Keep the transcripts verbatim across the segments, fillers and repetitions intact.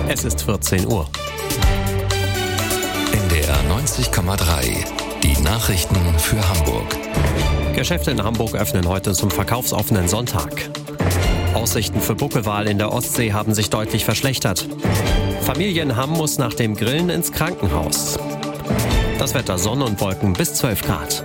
Es ist vierzehn Uhr. N D R neunzig Komma drei. Die Nachrichten für Hamburg. Geschäfte in Hamburg öffnen heute zum verkaufsoffenen Sonntag. Aussichten für Buckelwal in der Ostsee haben sich deutlich verschlechtert. Familie in Hamm muss nach dem Grillen ins Krankenhaus. Das Wetter: Sonne und Wolken bis zwölf Grad.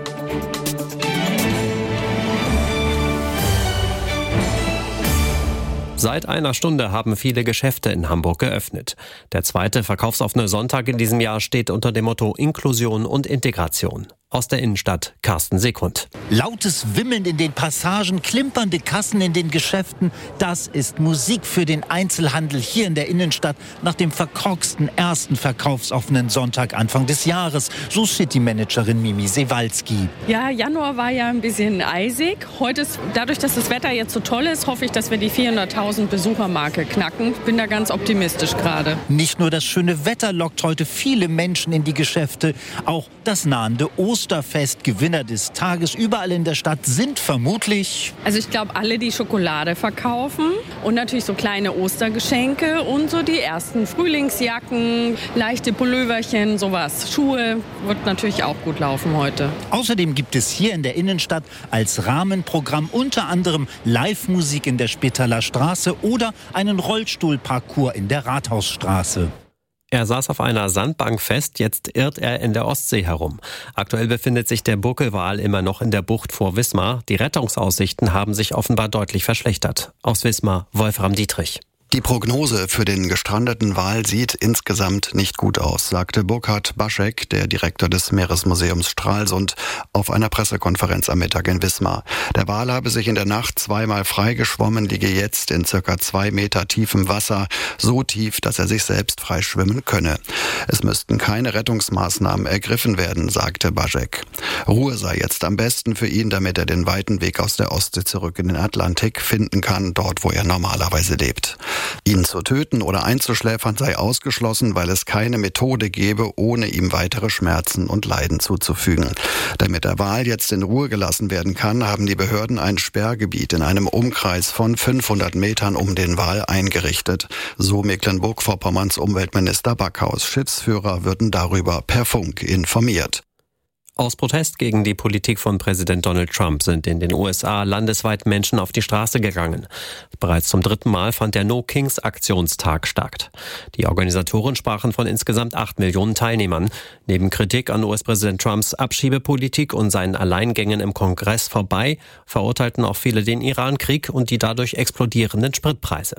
Seit einer Stunde haben viele Geschäfte in Hamburg geöffnet. Der zweite verkaufsoffene Sonntag in diesem Jahr steht unter dem Motto Inklusion und Integration. Aus der Innenstadt Carsten Sekund. Lautes Wimmeln in den Passagen, klimpernde Kassen in den Geschäften. Das ist Musik für den Einzelhandel hier in der Innenstadt nach dem verkorksten ersten verkaufsoffenen Sonntag Anfang des Jahres. So City-Managerin Mimi Sewalski. Ja, Januar war ja ein bisschen eisig. Heute ist, dadurch, dass das Wetter jetzt so toll ist, hoffe ich, dass wir die vierhunderttausend Besuchermarke knacken. Ich bin da ganz optimistisch gerade. Nicht nur das schöne Wetter lockt heute viele Menschen in die Geschäfte, auch das nahende Osterfest, Gewinner des Tages überall in der Stadt sind vermutlich... Also ich glaube, alle, die Schokolade verkaufen und natürlich so kleine Ostergeschenke und so die ersten Frühlingsjacken, leichte Pulloverchen, sowas. Schuhe wird natürlich auch gut laufen heute. Außerdem gibt es hier in der Innenstadt als Rahmenprogramm unter anderem Live-Musik in der Spitaler Straße oder einen Rollstuhlparcours in der Rathausstraße. Er saß auf einer Sandbank fest, jetzt irrt er in der Ostsee herum. Aktuell befindet sich der Buckelwal immer noch in der Bucht vor Wismar. Die Rettungsaussichten haben sich offenbar deutlich verschlechtert. Aus Wismar, Wolfram Dietrich. Die Prognose für den gestrandeten Wal sieht insgesamt nicht gut aus, sagte Burkhard Baschek, der Direktor des Meeresmuseums Stralsund, auf einer Pressekonferenz am Mittag in Wismar. Der Wal habe sich in der Nacht zweimal freigeschwommen, liege jetzt in circa zwei Meter tiefem Wasser, so tief, dass er sich selbst freischwimmen könne. Es müssten keine Rettungsmaßnahmen ergriffen werden, sagte Baschek. Ruhe sei jetzt am besten für ihn, damit er den weiten Weg aus der Ostsee zurück in den Atlantik finden kann, dort wo er normalerweise lebt. Ihn zu töten oder einzuschläfern sei ausgeschlossen, weil es keine Methode gebe, ohne ihm weitere Schmerzen und Leiden zuzufügen. Damit der Wal jetzt in Ruhe gelassen werden kann, haben die Behörden ein Sperrgebiet in einem Umkreis von fünfhundert Metern um den Wal eingerichtet. So Mecklenburg-Vorpommerns Umweltminister Backhaus. Schiffsführer würden darüber per Funk informiert. Aus Protest gegen die Politik von Präsident Donald Trump sind in den U S A landesweit Menschen auf die Straße gegangen. Bereits zum dritten Mal fand der No-Kings-Aktionstag statt. Die Organisatoren sprachen von insgesamt acht Millionen Teilnehmern. Neben Kritik an U S-Präsident Trumps Abschiebepolitik und seinen Alleingängen im Kongress vorbei, verurteilten auch viele den Iran-Krieg und die dadurch explodierenden Spritpreise.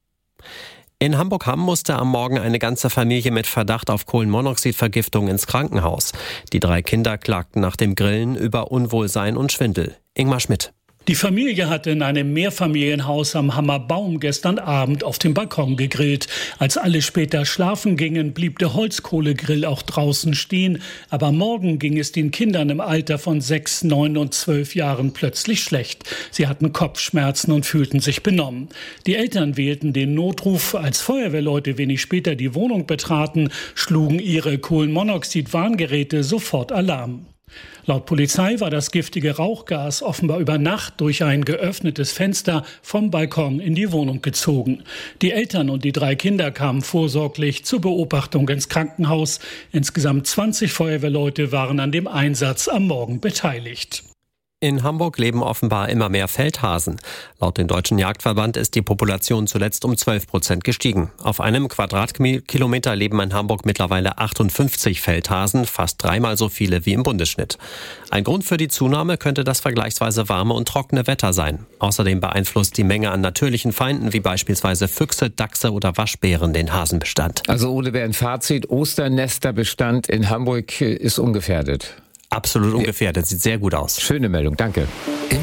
In Hamburg-Hamm musste am Morgen eine ganze Familie mit Verdacht auf Kohlenmonoxidvergiftung ins Krankenhaus. Die drei Kinder klagten nach dem Grillen über Unwohlsein und Schwindel. Ingmar Schmidt. Die Familie hatte in einem Mehrfamilienhaus am Hammerbaum gestern Abend auf dem Balkon gegrillt. Als alle später schlafen gingen, blieb der Holzkohlegrill auch draußen stehen. Aber morgen ging es den Kindern im Alter von sechs, neun und zwölf Jahren plötzlich schlecht. Sie hatten Kopfschmerzen und fühlten sich benommen. Die Eltern wählten den Notruf. Als Feuerwehrleute wenig später die Wohnung betraten, schlugen ihre Kohlenmonoxid-Warngeräte sofort Alarm. Laut Polizei war das giftige Rauchgas offenbar über Nacht durch ein geöffnetes Fenster vom Balkon in die Wohnung gezogen. Die Eltern und die drei Kinder kamen vorsorglich zur Beobachtung ins Krankenhaus. Insgesamt zwanzig Feuerwehrleute waren an dem Einsatz am Morgen beteiligt. In Hamburg leben offenbar immer mehr Feldhasen. Laut dem Deutschen Jagdverband ist die Population zuletzt um zwölf Prozent gestiegen. Auf einem Quadratkilometer leben in Hamburg mittlerweile achtundfünfzig Feldhasen, fast dreimal so viele wie im Bundesschnitt. Ein Grund für die Zunahme könnte das vergleichsweise warme und trockene Wetter sein. Außerdem beeinflusst die Menge an natürlichen Feinden wie beispielsweise Füchse, Dachse oder Waschbären den Hasenbestand. Also Ole, wäre ein Fazit: Osternesterbestand in Hamburg ist ungefährdet. Absolut ungefährdet, sieht sehr gut aus. Schöne Meldung, danke.